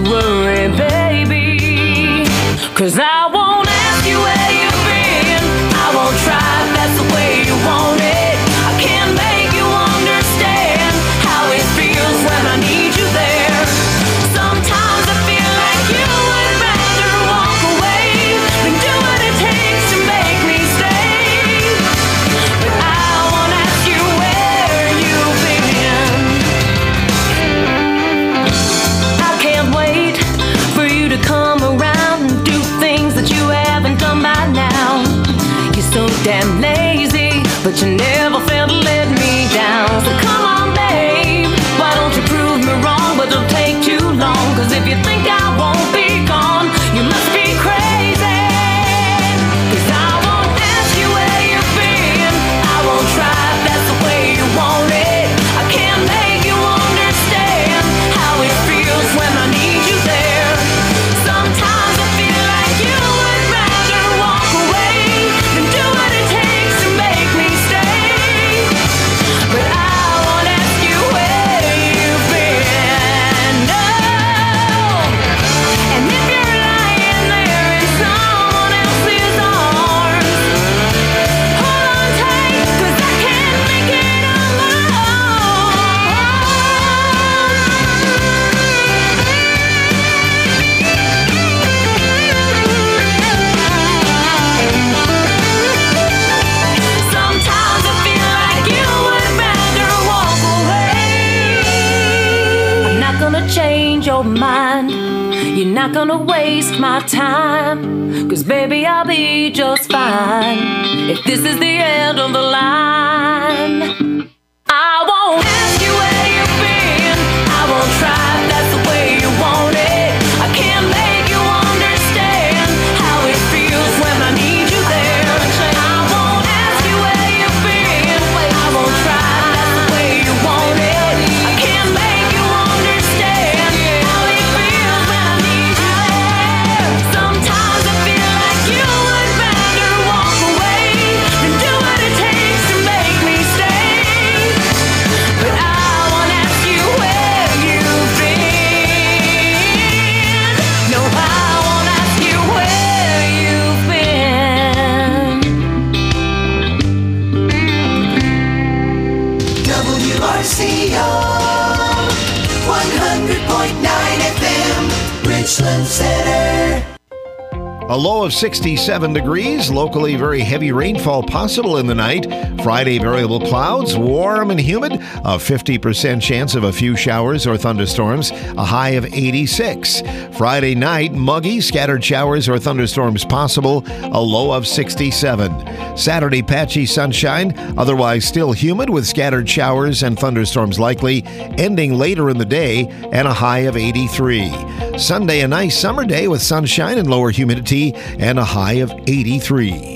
worry, baby. 'Cause I won't ask you where you've been. I won't try if that's the way you want it. I can't make you understand how it feels when I need you there. Sometimes I feel like you would rather walk away than do what it takes to make me stay. But I won't ask you where you've been. I can't wait for you to come around and do things that you haven't done by now. You're so damn lazy, but you never fail to let me down. So come on, babe, why don't you prove me wrong? But don't take too long, 'cause if you think I won't be gone, you must be crazy. 'Cause I won't ask you where you've been. I won't try if that's the way you want it. I can't make you understand how it feels when I need you there. Sometimes I feel like you would rather walk away than do what it takes to make me stay. But I won't ask you where you've been. No. And if you're lying there in someone else's arms, hold on tight, 'cause I can't make it on my Sometimes I feel like you would rather walk away. I'm not gonna change your mind. You're not gonna waste my time. 'Cause baby, I'll be just fine if this is the end of the line. I won't ask you where you've been. I won't try if that's the way you want it. I can't make you understand how it feels when I need you there. I won't ask you where you've been. I won't try if that's the way you want it. I can't make you understand how it feels when I need you there. Sometimes I feel like you would rather walk away than do what it takes to make me stay. But I won't ask you where you've been. No, I won't ask you where you've been. WRCO 100.9 FM, Richland Center. A low of 67 degrees, locally very heavy rainfall possible in the night. Friday, variable clouds, warm and humid, a 50% chance of a few showers or thunderstorms, a high of 86. Friday night, muggy, scattered showers or thunderstorms possible, a low of 67. Saturday, patchy sunshine, otherwise still humid with scattered showers and thunderstorms likely, ending later in the day and a high of 83. Sunday, a nice summer day with sunshine and lower humidity and a high of 83.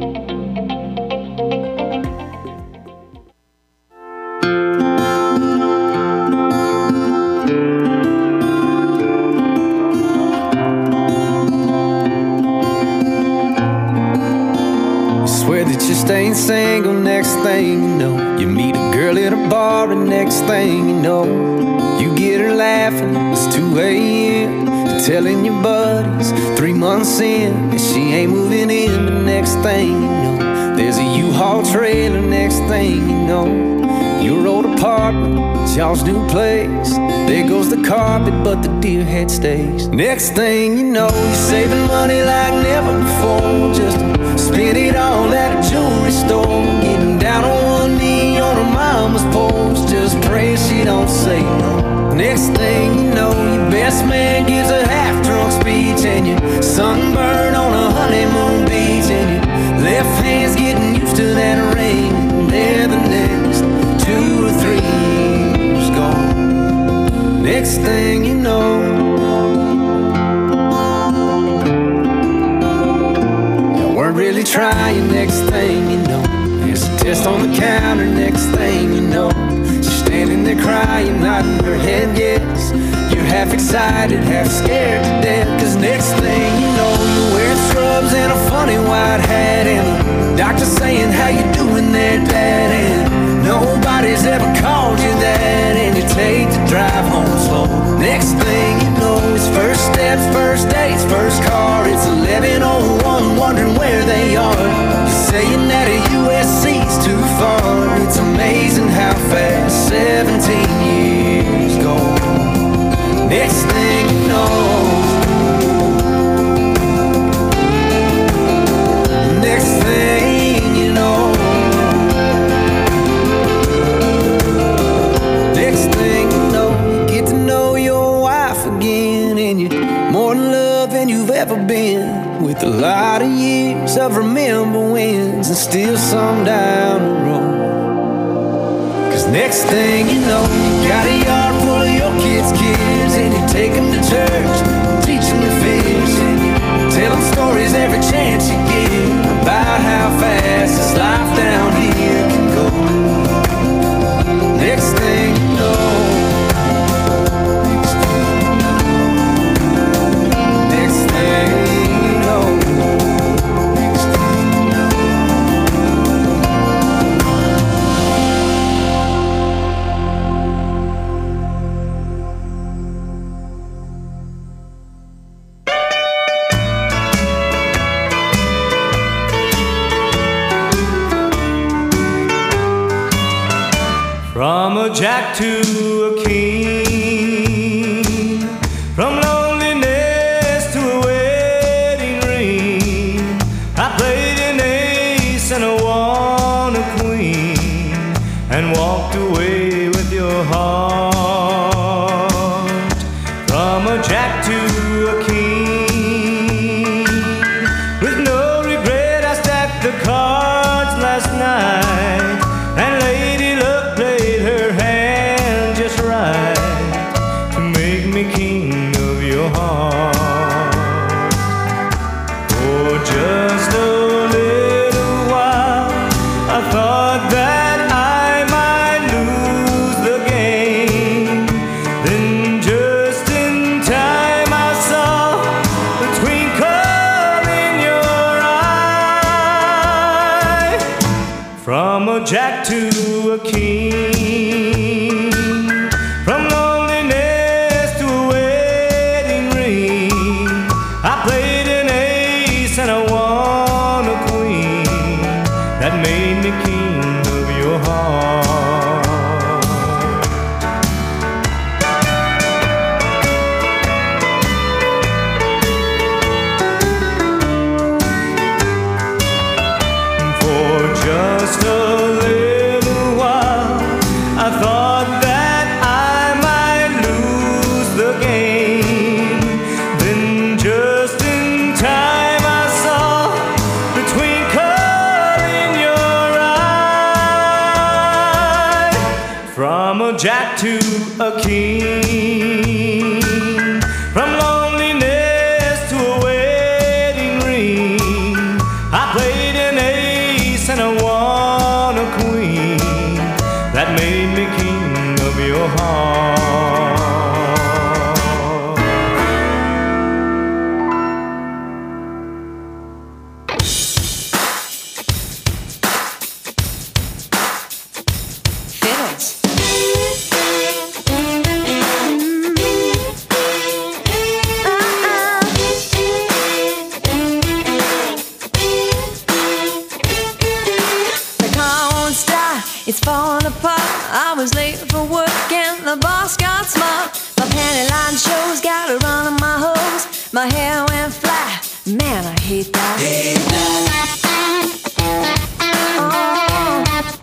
Swear that you staying single, next thing you know, you meet a girl at a bar, and next thing you know, you get her laughing, it's 2 a.m. You're telling your buddies 3 months in that she ain't moving in. But next thing you know, there's a U-Haul trailer. Next thing you know, your old apartment, it's y'all's new place. There goes the carpet, but the deer head stays. Next thing you know, you're saving money like never before, just to spend it all at a jewelry store. Getting down on one knee on her mama's porch, just pray she don't say no. Next thing you know, your best man gives a half-drunk speech, and you're sunburned on a honeymoon beach, and your left hand's getting used to that ring. And there the next 2 or 3 years gone. Next thing you know, you weren't really trying. Next thing you know, there's a test on the counter. Next thing you know, she's standing there crying, nodding her head yes. You're half excited, half scared to death, 'cause next thing you know, you're wearing scrubs and a funny white hat, and the doctor saying, how you doing there, Dad? And nobody's ever called you that, and you take the drive home slow. Next thing you know, it's first steps, first dates, first car. It's 11:01, wondering where they are. Saying that a USC's too far. It's amazing how fast 17 years go. Next thing you know, next thing you know, next thing you know, you get to know your wife again, and you're more in love than you've ever been. With a lot of years of remember wins and still some down the road. Cause next thing you know, you got a yard full of your kids' kids, and you take them to church, teach them to fish, and you tell them stories every chance you get about how fast this life down here can go. Next thing you know, next thing you know, next thing you know. From a jack to a king, from loneliness to a wedding ring, I played an ace and I won a queen, and walked away with your heart. From a jack to a king, with no regret I stacked the cards last night, and Lady Luck played her hand just right to make me king of your heart. For just a little while I thought that I might lose the game. Then just in time I saw the twinkle in your eye. From a jack to a king, from loneliness to a wedding ring, I played an ace and I won a queen, that made me king of your heart. For just a little while I thought that I might lose the game. Then just in time I saw the twinkle in your eye. From a jack to a king, from loneliness to a wedding ring, I played an ace and I won a queen, that made me king of your heart. Fiddles. The car won't start, it's falling apart. I was late for work and the boss got smart. My panty line shows, got a run on my hose. My hair went flat, man, I hate that. Oh.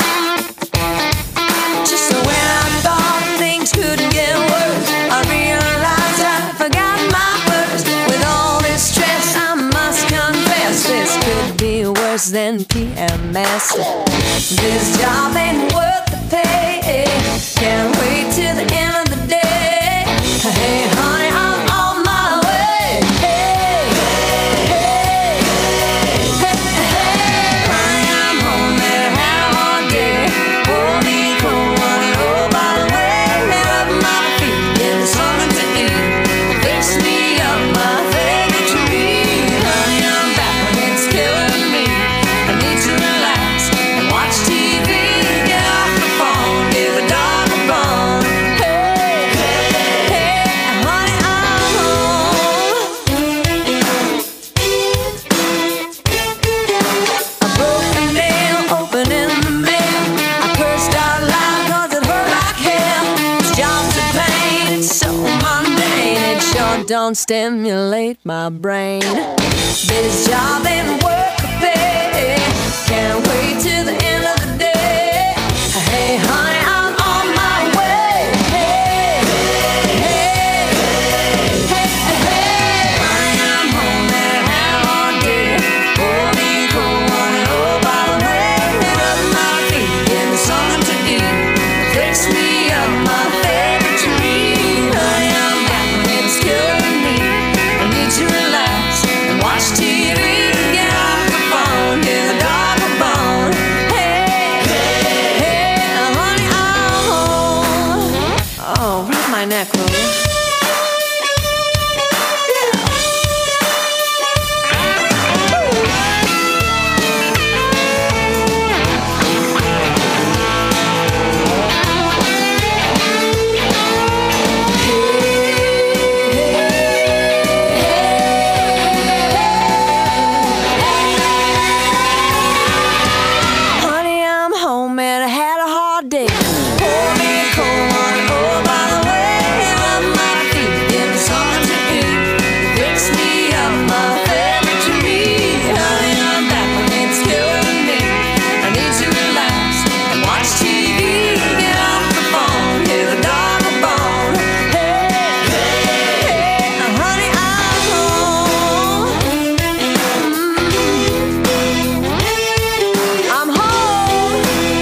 Just when I thought things couldn't get worse, I realized I forgot my purse. With all this stress, I must confess, this could be worse than PMS. This job ain't worth the pay. Can't wait till the end of the day. Hey, honey, I'm on my way. Hey, hey, hey, hey, honey, I'm home, man, I had a hard day. Hold me cold, honey, oh, by the way, lay up my feet, give me something to eat. Fix me up my favorite treat. Honey, I'm back, it's killing me. I need to relax and watch TV. Get off the phone, give a dog a bone. don't stimulate my brain. This job and work pay, can't wait till the end of the day. Hey honey, I'm on my way. Hey, hey, hey, hey, hey. Honey, I'm home and I had a hard day. Pour me cold water, oh by the way. Rub my feet, give me something to eat. Fix me up my favorite treat. Honey, I'm back when it's killing me. I need to relax and watch TV. Get off the phone, hear the dog a bone. Hey, hey, hey, honey, I'm home. Oh, rub my neck, will you? Honey, I'm home and I had a hard day. Pour me cold water, oh by the way. Rub my feet, give me something to eat. Fix me up my favorite treat. Honey, I'm back when it's killing me. I need to relax and watch TV. Get off the phone, hear the dog a bone. Hey, hey, hey, honey, I'm home. I'm home.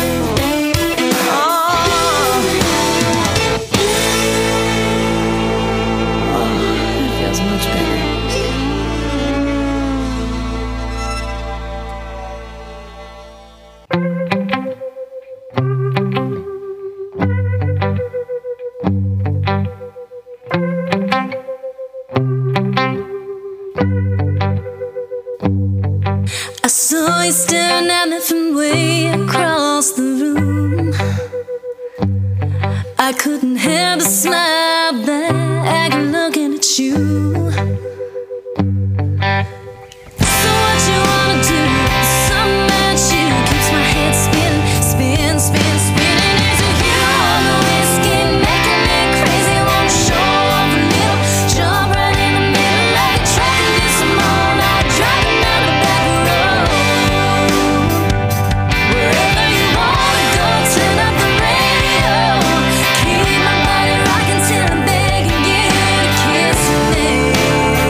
That feels much better. I saw you staring at me from way across the room. I couldn't help but smile back looking at you. So what you wanna do? Something about you keeps my head spinning, spin, spin, spinning. Is it you on the whiskey making me crazy? Won't show up a little, jump right in the middle like a track of this all night, driving down the back road. Wherever you wanna go, turn up the radio. Keep my body rocking till I'm begging you to kiss me.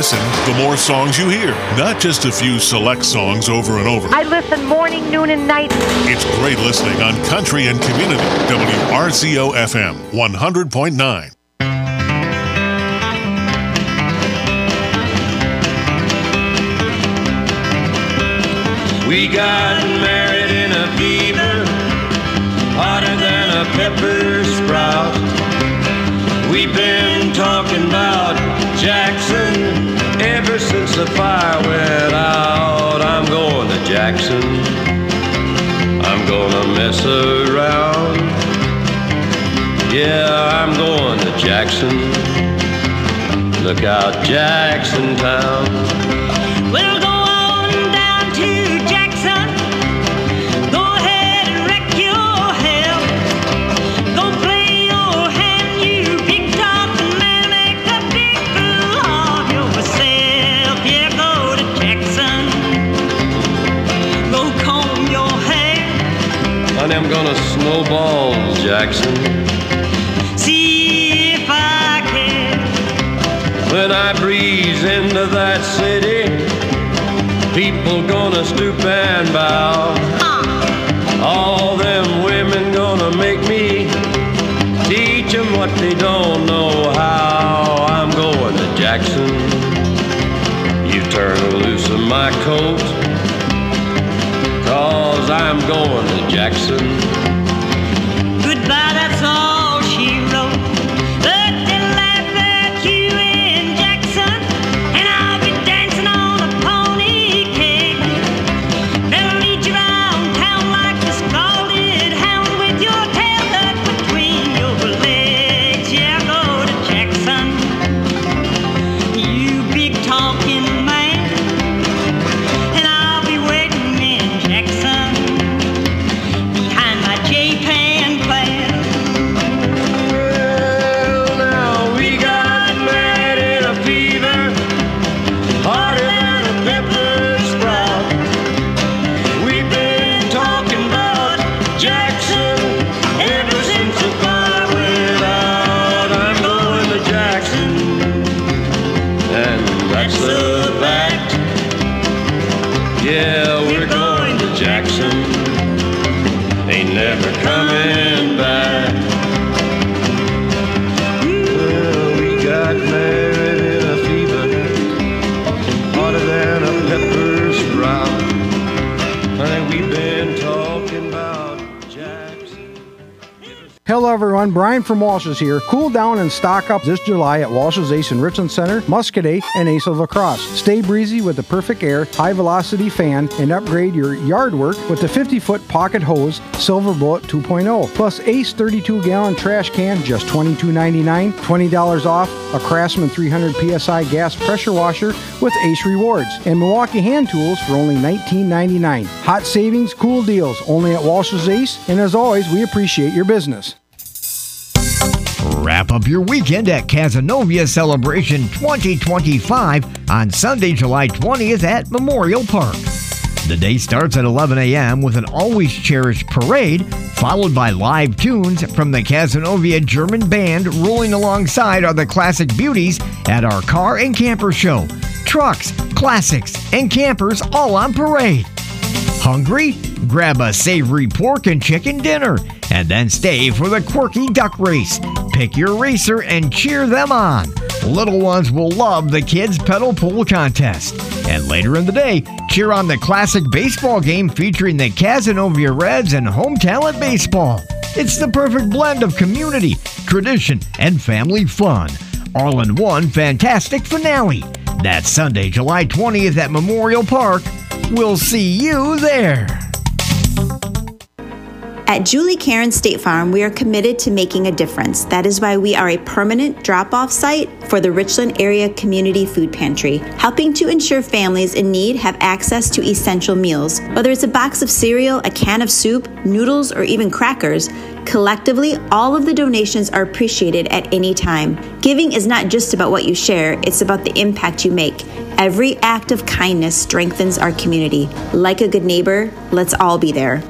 listen, the more songs you hear, not just a few select songs over and over. I listen morning, noon, and night. It's great listening on Country and Community, WRCO FM 100.9. We got married in a fever, hotter than a pepper sprout. We've been talking about Jackson ever since the fire went out. I'm going to Jackson, I'm gonna mess around. Yeah, I'm going to Jackson, look out Jackson Town. We'll go on down to Jackson, go ahead and wreck your hell. Go play your hand, you big talking man, make a big fool of yourself. Yeah, go to Jackson, go comb your hair. Honey, I'm gonna snowball Jackson, see if I can. when I breeze into that city, people gonna stoop and bow. All them women gonna make me teach them what they don't know how. I'm going to Jackson, you turn loose of my coat, 'cause I'm going to Jackson. Goodbye, that's all she wrote. But they'll laugh at you in Jackson, and I'll be dancing on a pony cake. They'll lead you around town like a scalded hound with your tail tucked between your legs. Yeah, go to Jackson, you big talking man, and I'll be waiting in Jackson behind my J-Pan plan. Well, now we got married in a fever, hotter than a pepper sprout. We've been talking about Jackson ever since the fire went out. I'm going to Jackson, and that's a fact. Yeah, we're going to Jackson, ain't never coming back. Well, we got married in a fever, hotter than a pepper sprout. Honey, we've been talking about Jackson. Hello everyone, Brian from Walsh's here. Cool down and stock up this July at Walsh's Ace in Richland Center, Muscadet, and Ace of La Crosse. Stay breezy with the perfect air, high velocity fan, and upgrade your yard work with the 50-foot pocket hose Silver Bullet 2.0. Plus Ace 32-gallon trash can, just $22.99. $20 off a Craftsman 300 PSI gas pressure washer with Ace Rewards. And Milwaukee hand tools for only $19.99. Hot savings, cool deals, only at Walsh's Ace. And as always, we appreciate your business. Wrap up your weekend at Cazenovia Celebration 2025 on Sunday, July 20th at Memorial Park. The day starts at 11 a.m. with an Always Cherished parade, followed by live tunes from the Cazenovia German Band. Rolling alongside are the classic beauties at our car and camper show. Trucks, classics, and campers all on parade. Hungry? Grab a savory pork and chicken dinner, and then stay for the quirky duck race. Pick your racer and cheer them on. Little ones will love the kids' pedal pull contest. And later in the day, cheer on the classic baseball game featuring the Cazenovia Reds and Home Talent Baseball. It's the perfect blend of community, tradition, and family fun. All in one fantastic finale. That's Sunday, July 20th at Memorial Park. We'll see you there. At Julie Karen State Farm, we are committed to making a difference. That is why we are a permanent drop-off site for the Richland Area Community Food Pantry, helping to ensure families in need have access to essential meals. Whether it's a box of cereal, a can of soup, noodles, or even crackers, collectively, all of the donations are appreciated at any time. Giving is not just about what you share, it's about the impact you make. Every act of kindness strengthens our community. Like a good neighbor, let's all be there.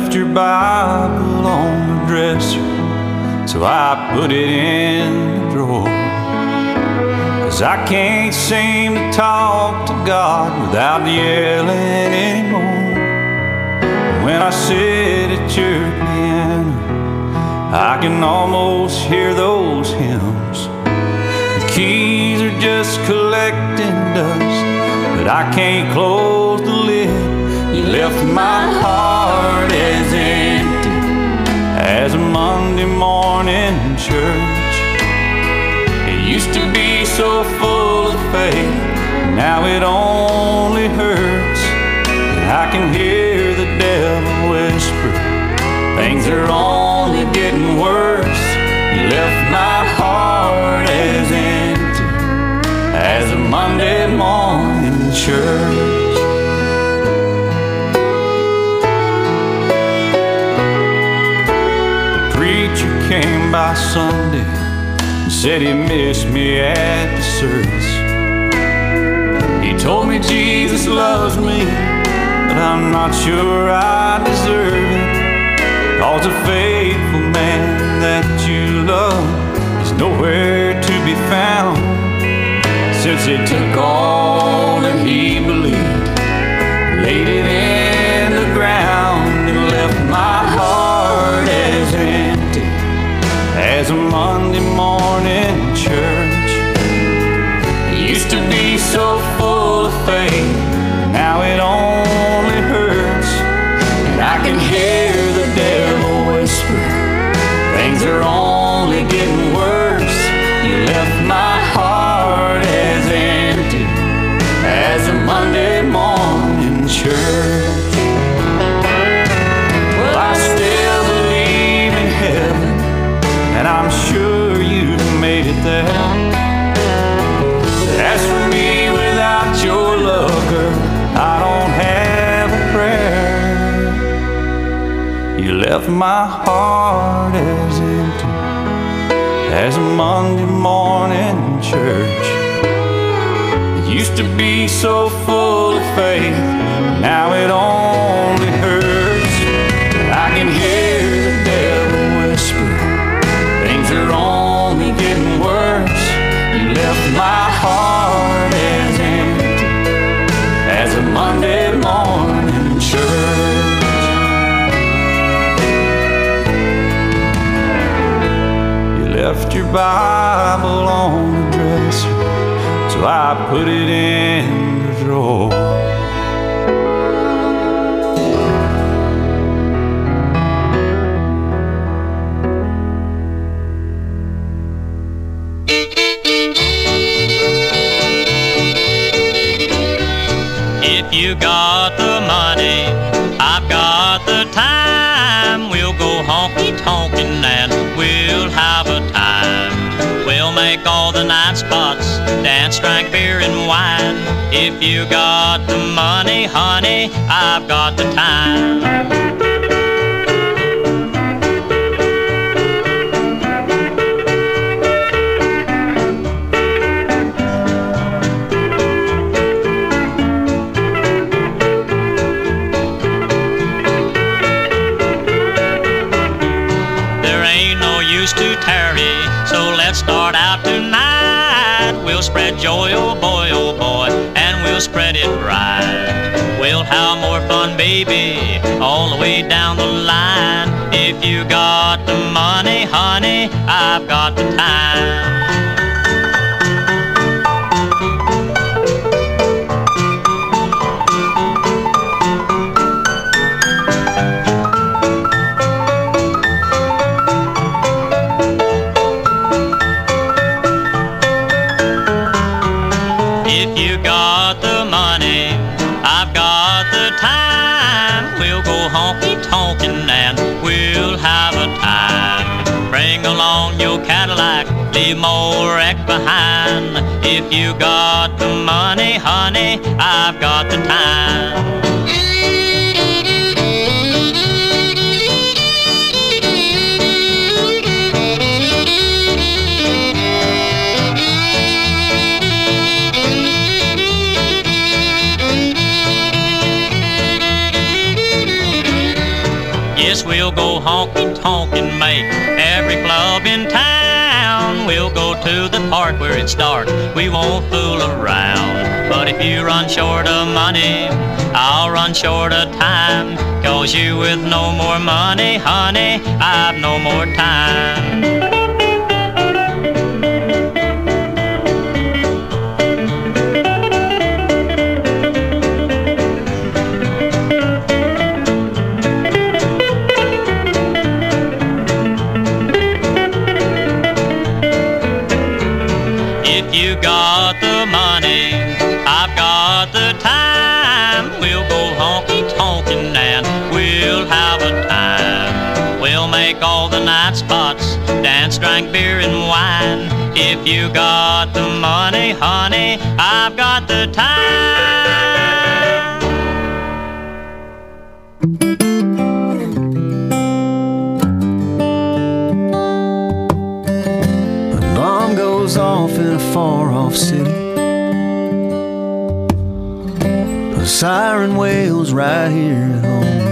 left your Bible on the dresser, so I put it in the drawer. 'Cause I can't seem to talk to God without yelling anymore. When I sit at your piano, I can almost hear those hymns. The keys are just collecting dust, but I can't close the lid. You left my heart as empty as a Monday morning church. It used to be so full of faith, now it only hurts. And I can hear the devil whisper, things are only getting worse. You left my heart as empty as a Monday morning church. The preacher came by Sunday and said he missed me at the service. He told me Jesus loves me, but I'm not sure I deserve it. 'Cause a faithful man that you love is nowhere to be found. Since he took all that he believed, laid it in the ground, and left my heart as empty as a Monday morning church. It used to be so full of faith, now it only hurts. And I can hear the devil whisper, things are only getting worse. You left my heart as empty as a Monday morning church. Well, I still believe in heaven, and I'm sure you've made it there. As for me, without your love, girl, I don't have a prayer. You left my heart as empty as a Monday morning church. It used to be so full of faith, now it only hurts. I can hear the devil whisper, things are only getting worse. You left my heart as empty as a Monday morning church. You left your Bible on the dresser, so I put it in the drawer. If you got the money, I've got the time. We'll go honky-tonkin' and we'll have a time. We'll make all the night spots, dance, drink beer and wine. If you got the money, honey, I've got the time. To tarry, so let's start out tonight. We'll spread joy, oh boy, and we'll spread it right. We'll have more fun, baby, all the way down the line. If you got the money, honey, I've got the time. Honky-tonkin' and we'll have a time. Bring along your Cadillac, leave more wreck behind. If you got the money, honey, I've got the time. honky-tonk and make every club in town. We'll go to the park where it's dark, we won't fool around. But if you run short of money, I'll run short of time. 'Cause you with no more money, honey, I've no more time. You got the money, I've got the time. We'll go honky-tonkin' and we'll have a time. We'll make all the night spots, dance, drink beer and wine. If you got the money, honey, I've got the time. A bomb goes off in a far-off city. A siren wails right here at home.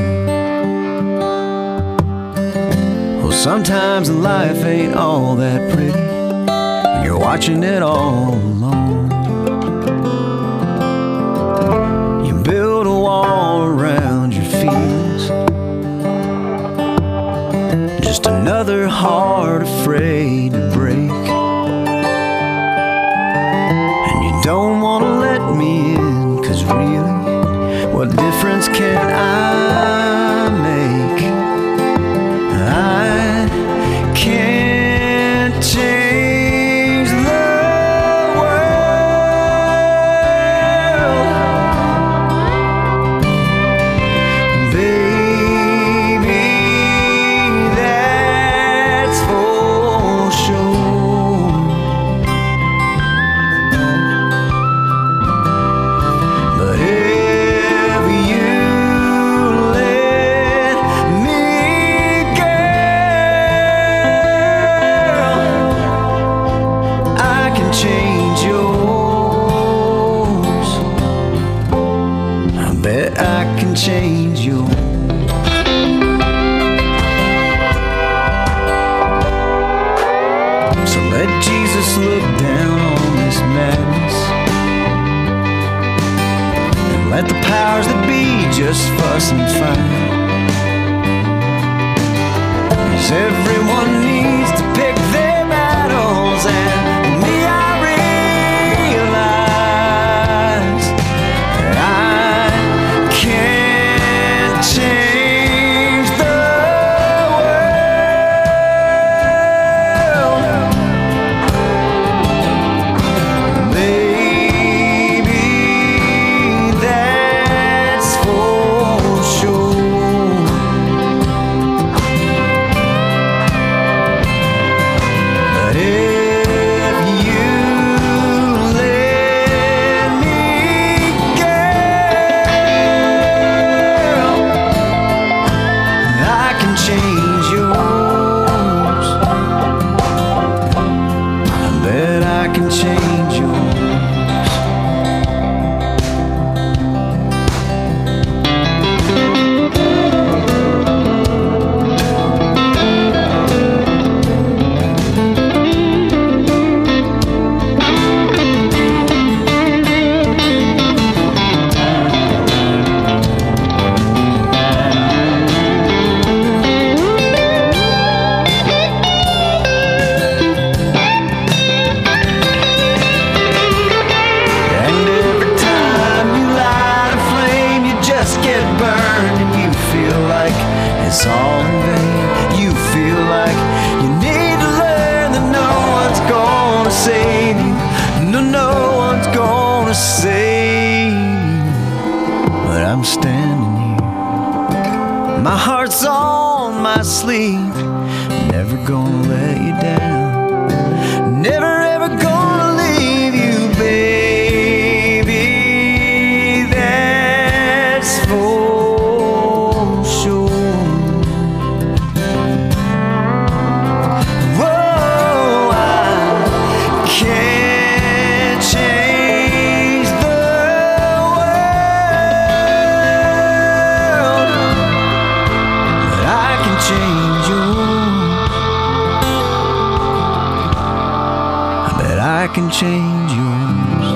Well, sometimes life ain't all that pretty when you're watching it all alone. You build a wall around your feelings, just another heart afraid to break. And you don't want to let me in, 'cause really, what difference can I make? I can't change the world, baby, that's for sure. But if you let me, girl, I can change yours. I bet I can change yours. So let Jesus look down on this madness, and let the powers that be just fuss and fight. 'Cause everyone needs to pick their battles, and me, I realize that I can't change the world, baby, that's for sure. But if you let me, girl, I can change yours. I bet I can change yours. And every time you light a flame, you just get burned, and you feel like it's all in vain. You feel like you need to learn that no one's gonna save you. No one's gonna save you. But I'm standing here, my heart's on my sleeve, never gonna let you down, never ever gonna leave you, baby, that's for sure. Whoa, I can't change the world, but I can change can change yours.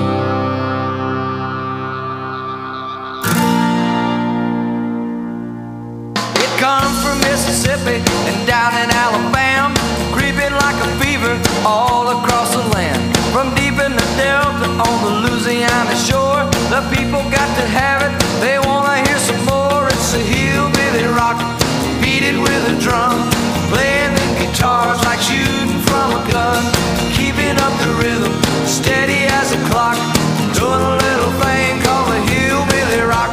It comes from Mississippi and down in Alabama, creeping like a fever all across the land. From deep in the Delta on the Louisiana shore, the people got to have it, they wanna hear some more. It's a hillbilly rock, beat it with a drum, playing the guitars like shooting from a gun, keeping up the rhythm, steady as a clock, doing a little thing called the hillbilly rock.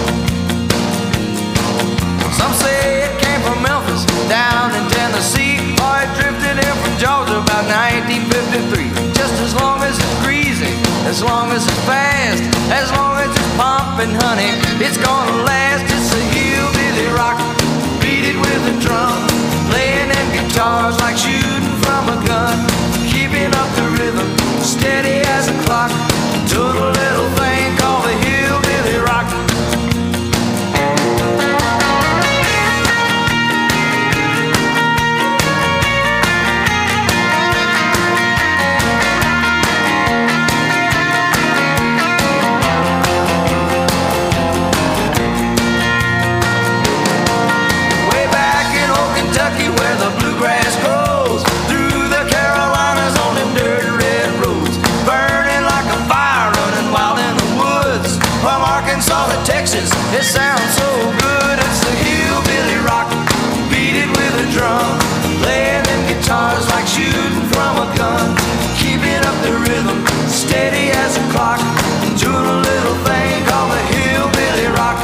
Some say it came from Memphis, down in Tennessee, or it drifted in from Georgia about 1953. Just as long as it's greasy, as long as it's fast, as long as it's pumping, honey, it's gonna last. It's a hillbilly rock, beat it with a drum, playing them guitars like shooting from a gun, keeping up the rhythm, steady as a clock, doing a little thing called the hillbilly rock. Where the bluegrass grows, through the Carolinas on them dirt red roads, burning like a fire running wild in the woods. From Arkansas to Texas, it sounds so good. It's the hillbilly rock, beat it with a drum, playing them guitars like shooting from a gun, keeping up the rhythm, steady as a clock, doing a little thing called the hillbilly rock.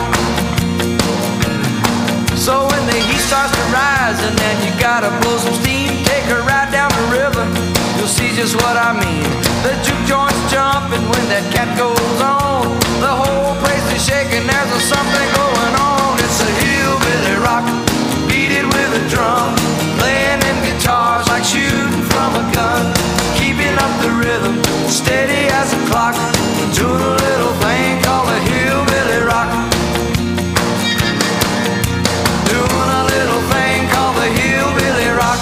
So when the heat starts to rise and then you gotta blow some steam, take a ride down the river, you'll see just what I mean. The juke joint's jumping when that cat goes on, the whole place is shaking, there's something going on. It's a hillbilly rock, beat it with a drum, playing them guitars like shooting from a gun, keeping up the rhythm, steady as a clock, doing a little thing called a hillbilly rock. Doing a little thing called the hillbilly rock.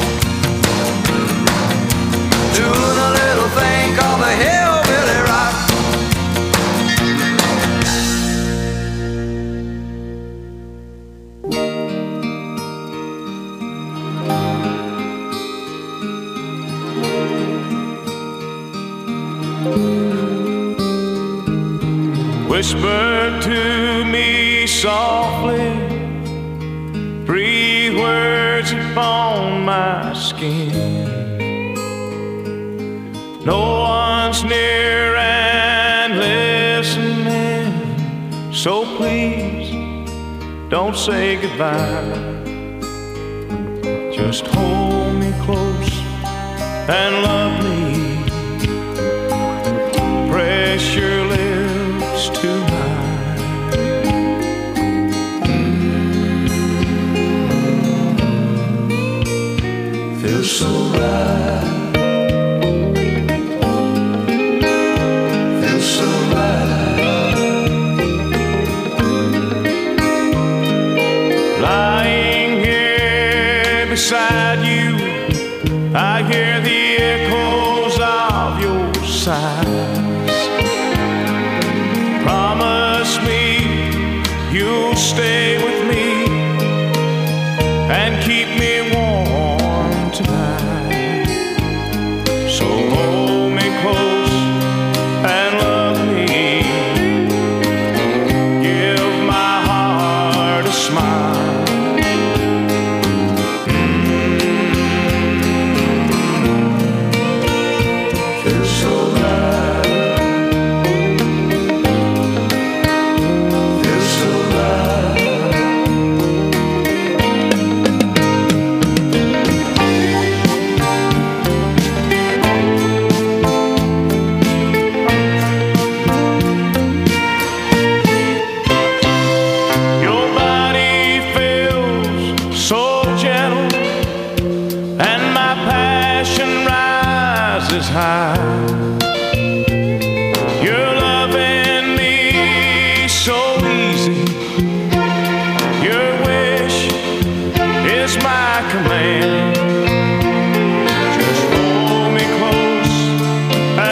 Doing a little thing called the hillbilly rock. Whisper to me softly, breathe words upon my skin. No one's near and listening, so please don't say goodbye. Just hold me close and love me. Press your lips to mine. Feels so right. Feels so right. Lying here beside you, I hear the echoes of your sighs. Promise me you'll stay with me and keep me warm tonight. So hold me close and love me. Give my heart a smile. Feels so right. Feels so right. Your body feels so gentle, and my passion rises high. You're loving me so easy. Your wish is my command. Just hold me close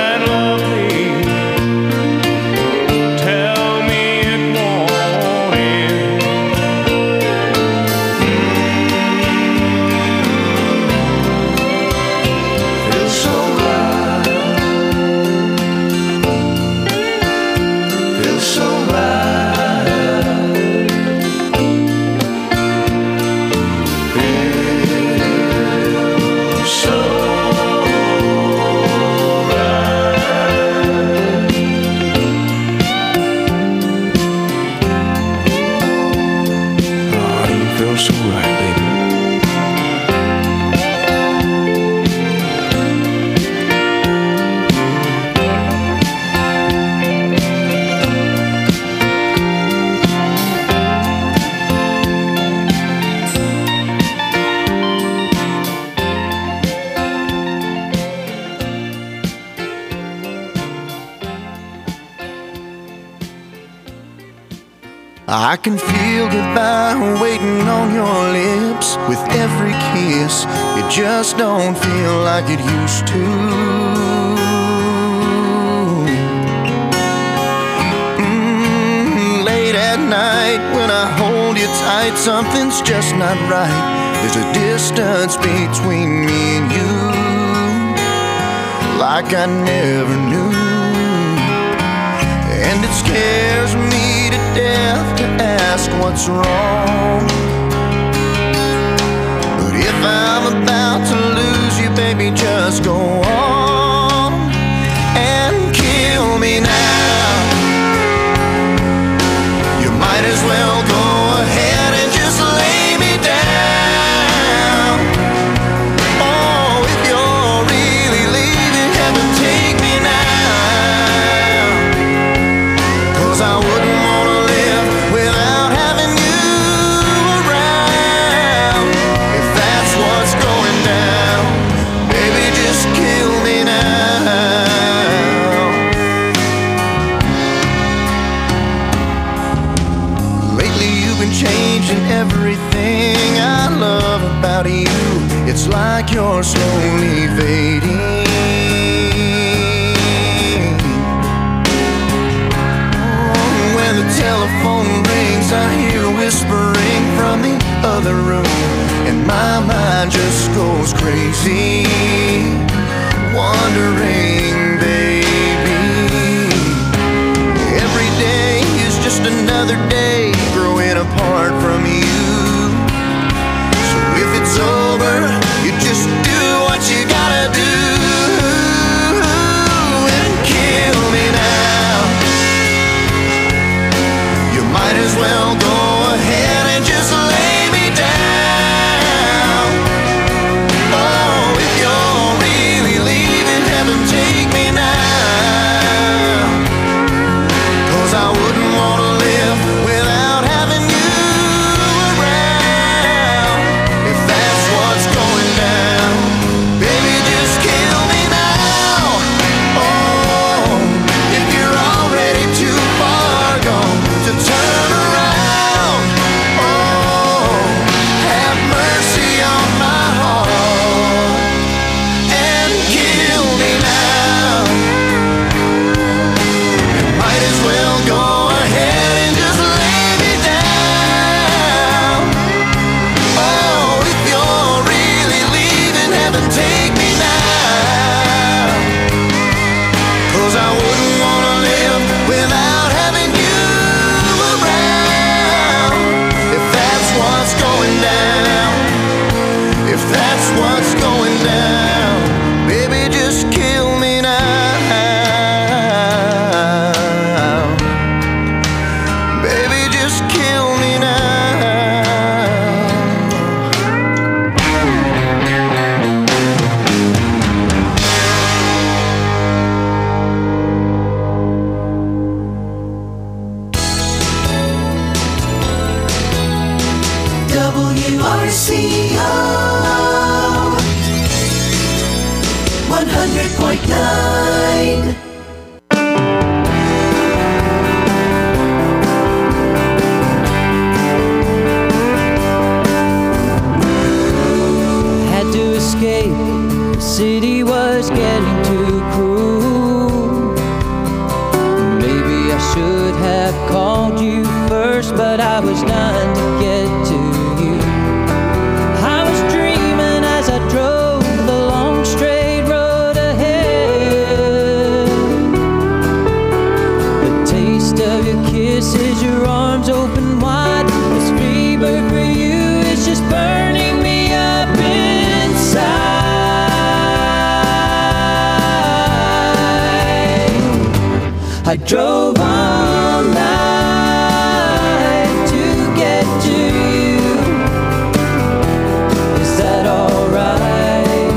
I can feel goodbye waiting on your lips. With every kiss, it just don't feel like it used to. Late at night when I hold you tight, something's just not right. There's a distance between me and you, like I never knew. And it scares me to death to ask what's wrong. But if I'm about to lose you, baby, just go on and kill me now. You might as well go ahead and just lay me down. Oh, if you're really leaving heaven, take me now. I wouldn't want to live without having you around. If that's what's going down, baby, just kill me now. Lately you've been changing everything I love about you. It's like you're slowly fading. The telephone rings, I hear whispering from the other room, and my mind just goes crazy, wondering, baby. Every day is just another day growing apart from you. So if it's over, you just do what you gotta do and kill me now. Might as well go ahead and just lay me down. Oh, if you're really leaving heaven, take me now. 'Cause I wouldn't want to live without having you around. If that's what's going down, baby, just kill me now. Oh, if you're already too far gone to turn around, oh, have mercy on my heart and kill me now. You might as well go ahead and just lay me down. Oh, if you're really leaving heaven, take me now. 'Cause I wouldn't want to live without having you around. If that's what's going down, if that's what's going down, baby, just kill me now. Baby, just kill me now. WRCO 100.9. Had to escape, the city was getting too cruel. Maybe I should have called you first, but I was dying to get to you. I was dreaming as I drove the long straight road ahead. The taste of your kisses, your arms open wide. This fever for you is just burning me up inside. I drove all night to get to you. Is that alright?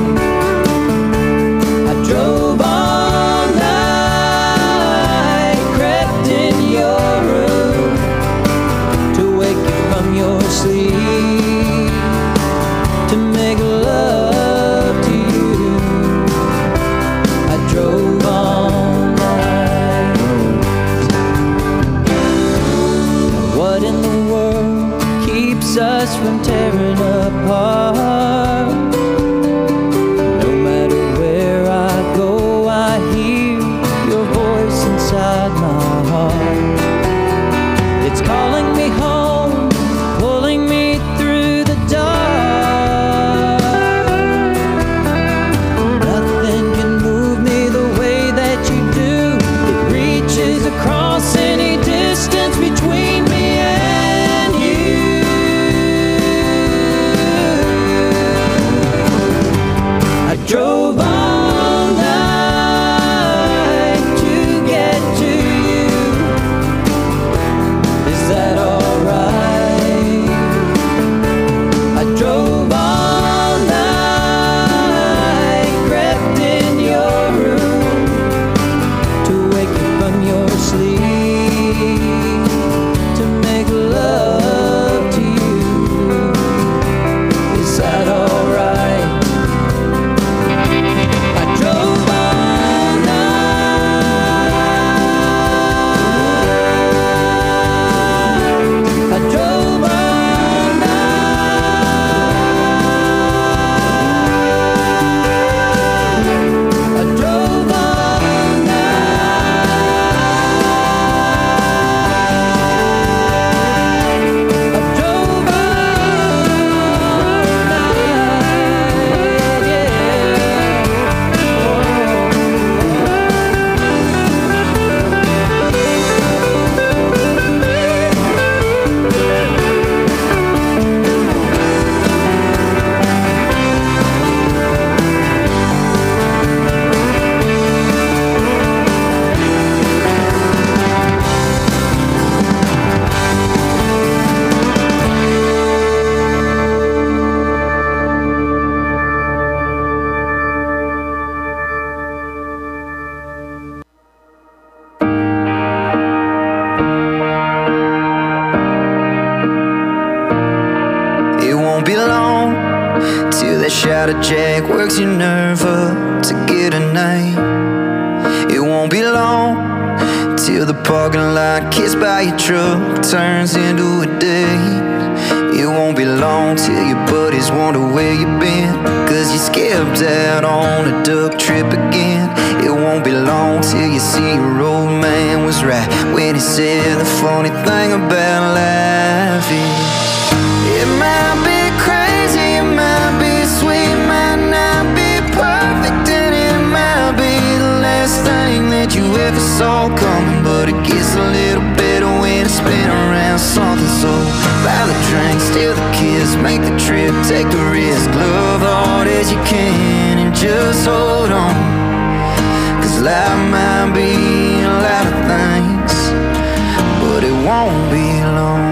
I drove all night, crept in your room to wake you from your sleep, to make love to you. I drove all night. Flesh out a jack works your nerve up to get a night. It won't be long till the parking lot kissed by your truck turns into a date. It won't be long till your buddies wonder where you've been, cause you skipped out on a duck trip again. It won't be long till you see your old man was right when he said the funny thing about life is it might be crazy, it might be sweet, might not be perfect, and it might be the last thing that you ever saw coming, but it gets a little better when it's been around something. So buy the drink, steal the kiss, make the trip, take the risk, love hard as you can and just hold on, cause life might be a lot of things, but it won't be long.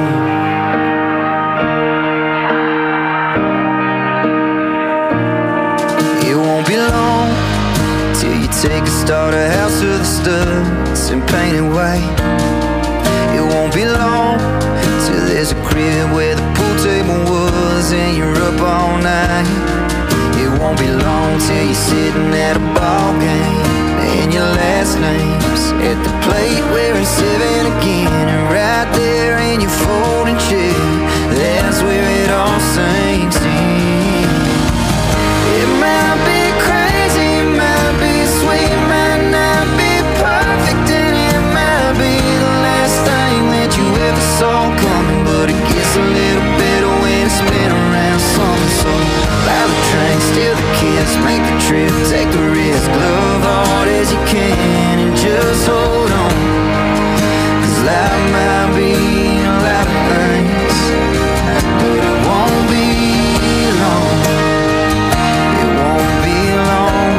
It won't be long till you take a starter house to the studs and paint it white. It won't be long till there's a crib where the pool table was and you're up all night. It won't be long till you're sitting at a ball game and your last name's at the plate where it's 7 again, and right there in your folding chair, that's where it all sinks in. It might be crazy, it might be sweet, might not be perfect, and it might be the last thing that you ever saw coming, but it gets a little better when it's been around something. So buy the drink, steal the kiss, make the trip, take the risk, love hard as you can and just hold on, cause life might be a lot of things, but it won't be long. It won't be long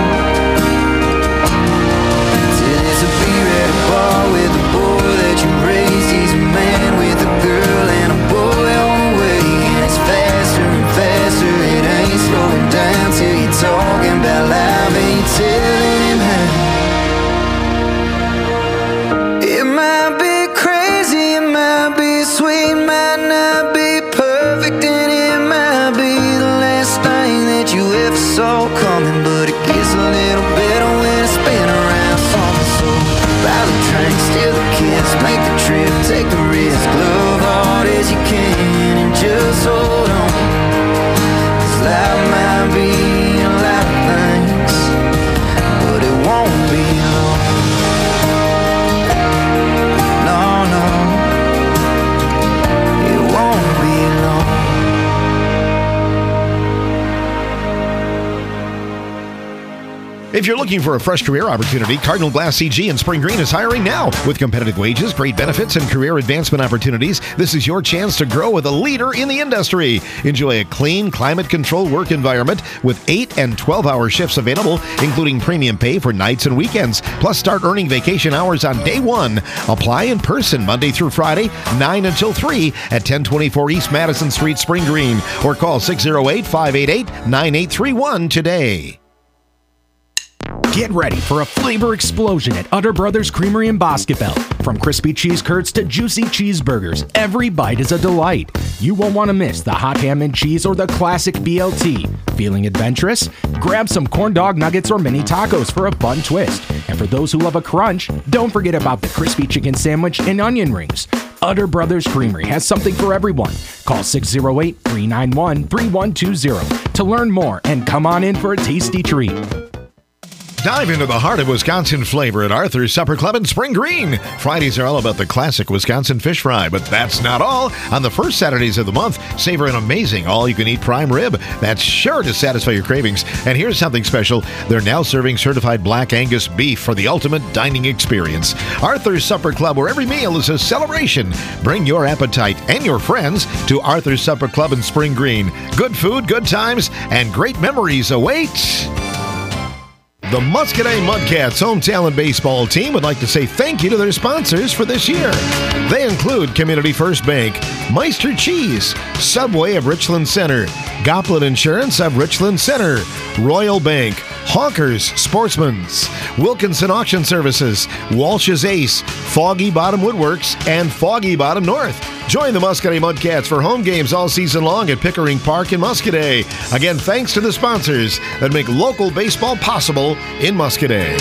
till there's a beer at a bar with the boy that you raised. He's a man with a girl and a boy on the way, and it's faster and faster, it ain't slowing down till you're talking about life and you're telling him how. It might be crazy, it might be sweet, might not be perfect, and it might be the last thing that you ever saw coming, but it gets a little better when it's been around something. So buy the drink, steal the kiss, make the trip, take the risk, love hard as you can and just hold on, cause life might be a lot of things, but it won't be long. No, no, it won't be long. If you're looking for a fresh career opportunity, Cardinal Glass CG in Spring Green is hiring now. With competitive wages, great benefits, and career advancement opportunities, this is your chance to grow with a leader in the industry. Enjoy a clean, climate-controlled work environment with 8 and 12-hour shifts available, including premium pay for nights and weekends. Plus, start earning vacation hours on day one. Apply in person Monday through Friday, 9 until 3 at 1024 East Madison Street, Spring Green, or call 608-588-9831 today. Get ready for a flavor explosion at Utter Brothers Creamery in Boscobel. From crispy cheese curds to juicy cheeseburgers, every bite is a delight. You won't want to miss the hot ham and cheese or the classic BLT. Feeling adventurous? Grab some corn dog nuggets or mini tacos for a fun twist. And for those who love a crunch, don't forget about the crispy chicken sandwich and onion rings. Utter Brothers Creamery has something for everyone. Call 608-391-3120 to learn more and come on in for a tasty treat. Dive into the heart of Wisconsin flavor at Arthur's Supper Club in Spring Green. Fridays are all about the classic Wisconsin fish fry, but that's not all. On the first Saturdays of the month, savor an amazing all-you-can-eat prime rib that's sure to satisfy your cravings. And here's something special. They're now serving certified Black Angus beef for the ultimate dining experience. Arthur's Supper Club, where every meal is a celebration. Bring your appetite and your friends to Arthur's Supper Club in Spring Green. Good food, good times, and great memories await. The Muscadet Mudcats home talent baseball team would like to say thank you to their sponsors for this year. They include Community First Bank, Meister Cheese, Subway of Richland Center, Goplet Insurance of Richland Center, Royal Bank, Hawkers Sportsman's, Wilkinson Auction Services, Walsh's Ace, Foggy Bottom Woodworks, and Foggy Bottom North. Join the Muscadet Mudcats for home games all season long at Pickering Park in Muscadet. Again, thanks to the sponsors that make local baseball possible in Muscadet.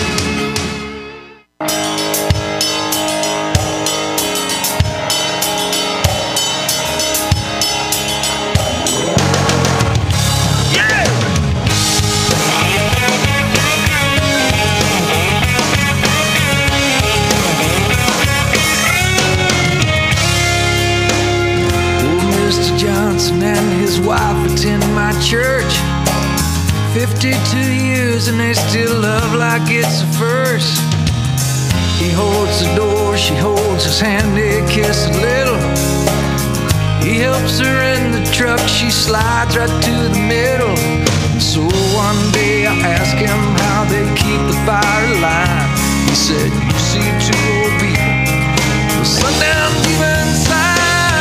And his wife attend my church 52 years and they still love like it's the first. He holds the door, she holds his hand, they kiss a little. He helps her in the truck, she slides right to the middle. So one day I asked him how they keep the fire alive. He said, you see two old people, the sundown deep inside.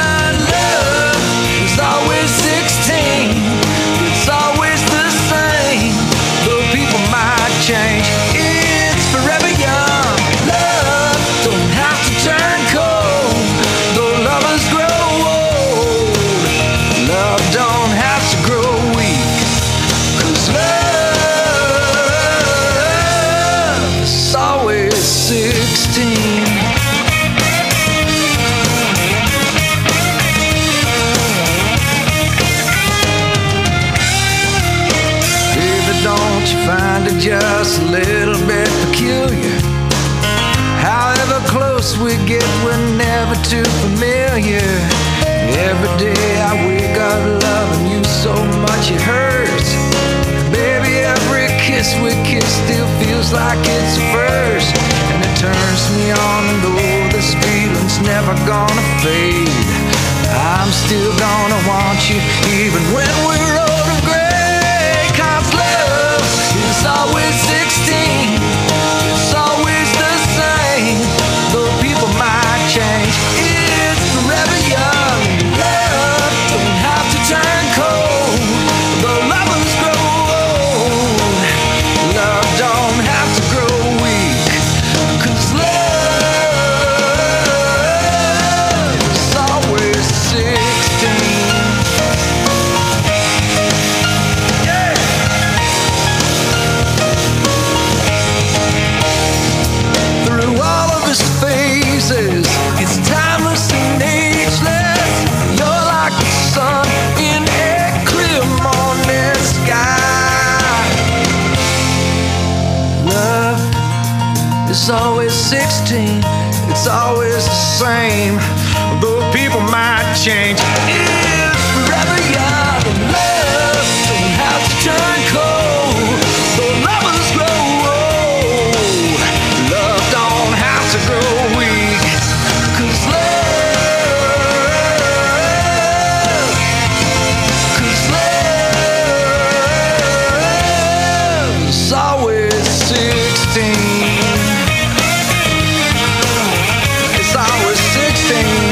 It's always 16, it's always the same. Though people might change, it's forever young. Love don't have to turn cold, though lovers grow old. Love don't have to grow weak, 'cause love is always 16. Don't you find it just a little bit peculiar? However close we get, we're never too familiar. Every day I wake up loving you so much it hurts. Baby, every kiss we kiss still feels like it's the first. And it turns me on and though this feeling's never gonna fade, I'm still gonna want you even when we're old and gray. 'Cause love is always 16, it's always the same. Though people might change, it's forever young. Love don't have to turn cold, though lovers grow old. Love don't have to grow weak, 'cause love is always 16. Phases, it's timeless and ageless. You're like the sun in a clear morning sky. Love is always 16, it's always the same. Though people might change, it's forever young. Love don't have to turn cold, though lovers grow old. Love don't have to grow weak, 'cause love is always 16. It's always 16.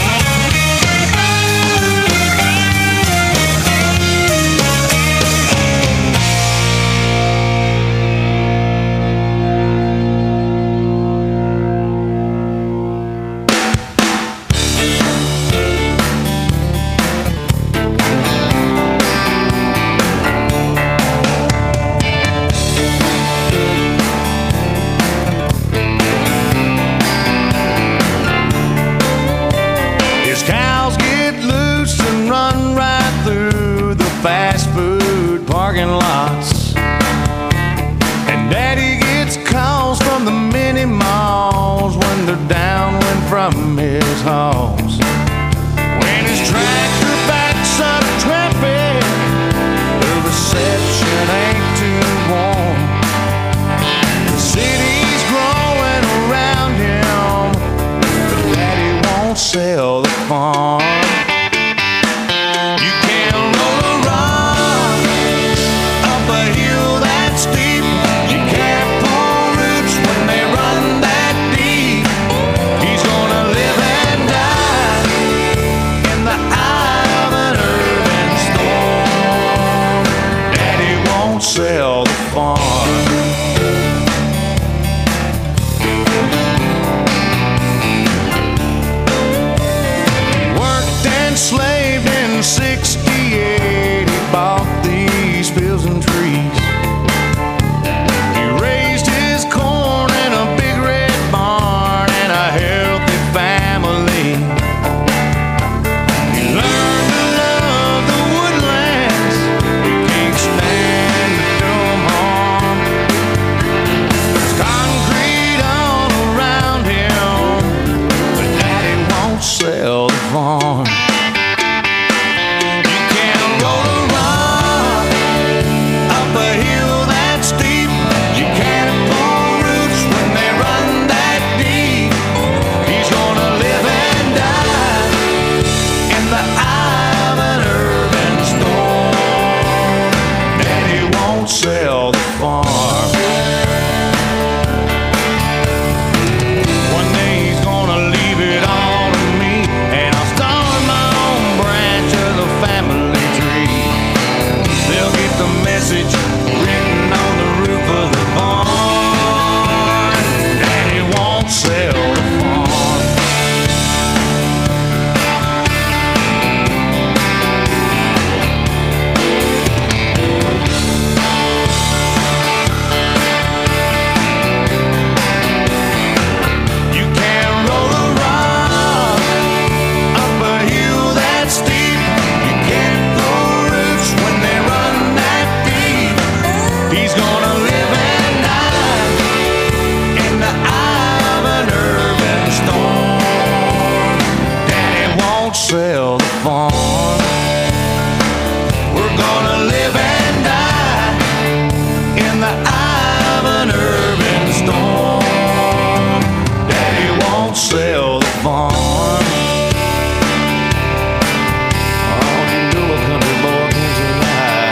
Fast food parking lots, and Daddy gets calls from the mini malls when they're downwind from his halls. When his tractor backs up traffic, the reception ain't too warm. The city's growing around him, but Daddy won't sell the farm. Sell the farm. sell the farm. One day he's gonna leave it all to me, and I'll start my own branch of the family tree. They'll get the message written on the roof of the barn. Daddy won't sell the farm. You can't roll a rock up a hill that steep. You can't throw roots when they run that deep. He's gonna live and die in the eye of an urban storm. Daddy won't sell the farm. We're gonna live and die in the eye of an urban storm. Daddy won't sell the farm. All you know a country boy comes alive.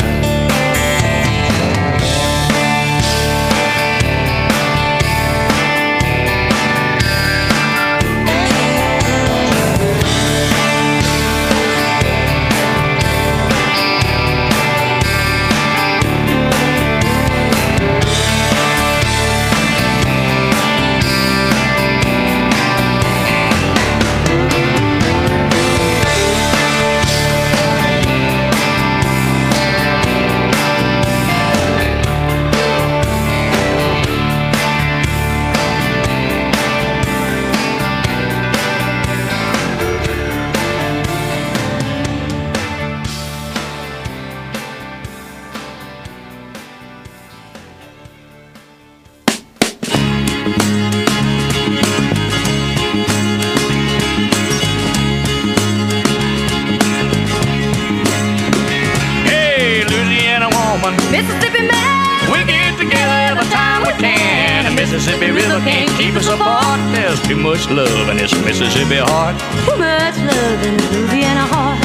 Hey, Louisiana woman, Mississippi man, we get together every time we can. The Mississippi River can't keep us apart. There's too much love in this Mississippi heart. too much love in the Louisiana heart.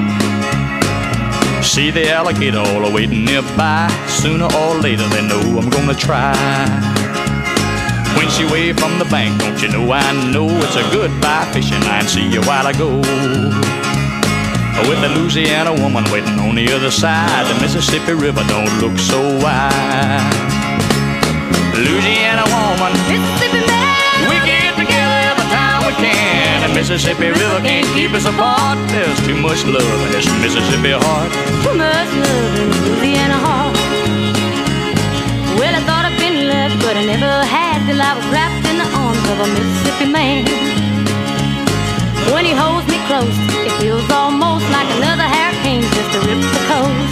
See the alligator all waiting nearby. Sooner or later they know I'm gonna try. When she waved from the bank, don't you know I know it's a goodbye fishing line. See you a while ago. With the Louisiana woman waiting on the other side, the Mississippi River don't look so wide. Louisiana woman, Mississippi man, we get together every time we can. The Mississippi River can't keep us apart. There's too much love in this Mississippi heart. too much love in the Louisiana heart. Well, I thought I'd been left, but I never had till I was wrapped in the arms of a Mississippi man. When he holds me close, it feels almost like another hurricane just to rip the coast.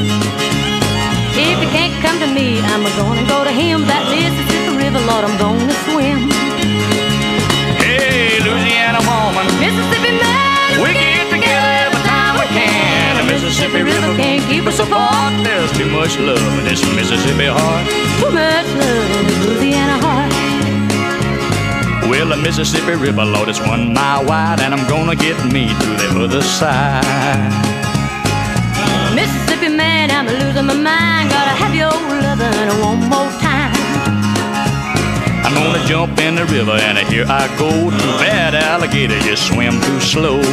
If he can't come to me, I'm gonna go to him. That Mississippi River, Lord, I'm gonna swim. Hey, Louisiana woman, Mississippi man, we get together every time we can. The Mississippi River can't keep us apart. There's too much love in this Mississippi heart. too much love in the Louisiana heart. Well, the Mississippi River, Lord, it's 1 mile wide, and I'm gonna get me to the other side. Mississippi man, I'm losing my mind. Gotta have your lovin' one more time. I'm gonna jump in the river, and here I go. Too bad, alligator, you swim too slow.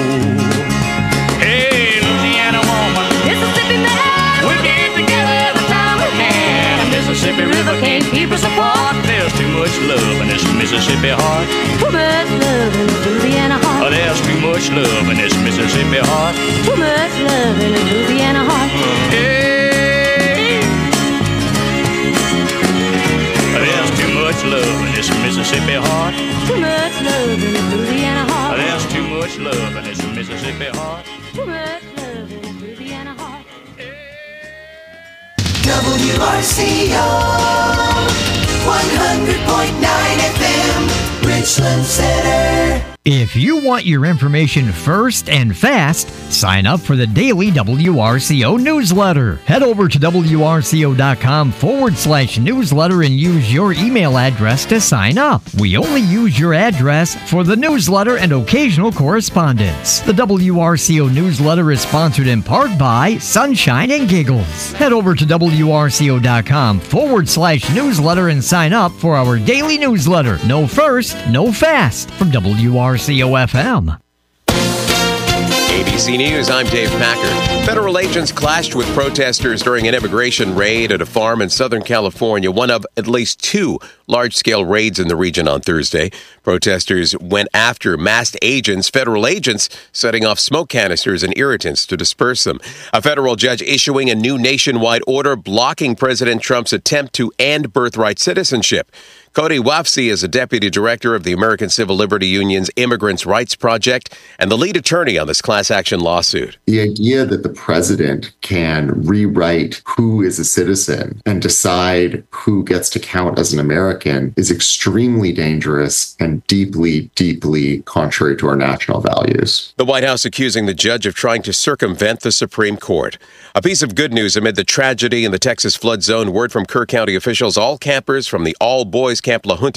Hey, Louisiana woman, Mississippi man, we get together every time we can. The Mississippi River can't keep us apart. There's too much love in this Mississippi heart. too much love in the Louisiana heart. Oh, there's too much love in this Mississippi heart. Too much love in the Louisiana heart. Hey, there's too much love in this Mississippi heart. Too much love in the Louisiana heart. There's too much love in this Mississippi heart. Too much love in the Louisiana heart. WRCO 100.9 FM, Richland Center. If you want your information first and fast, sign up for the daily WRCO newsletter. Head over to WRCO.com/newsletter and use your email address to sign up. We only use your address for the newsletter and occasional correspondence. The WRCO newsletter is sponsored in part by Sunshine and Giggles. Head over to WRCO.com/newsletter and sign up for our daily newsletter. No first, no fast from WRCO FM. ABC News, I'm Dave Packard. Federal agents clashed with protesters during an immigration raid at a farm in Southern California, one of at least two large-scale raids in the region on Thursday. Protesters went after masked agents, federal agents, setting off smoke canisters and irritants to disperse them. A federal judge issuing a new nationwide order blocking President Trump's attempt to end birthright citizenship. Cody Wafsi is a deputy director of the American Civil Liberty Union's Immigrants' Rights Project and the lead attorney on this class action lawsuit. The idea that the president can rewrite who is a citizen and decide who gets to count as an American is extremely dangerous and deeply, deeply contrary to our national values. The White House accusing the judge of trying to circumvent the Supreme Court. A piece of good news amid the tragedy in the Texas flood zone. Word from Kerr County officials, all campers from the all-boys Camp La Junta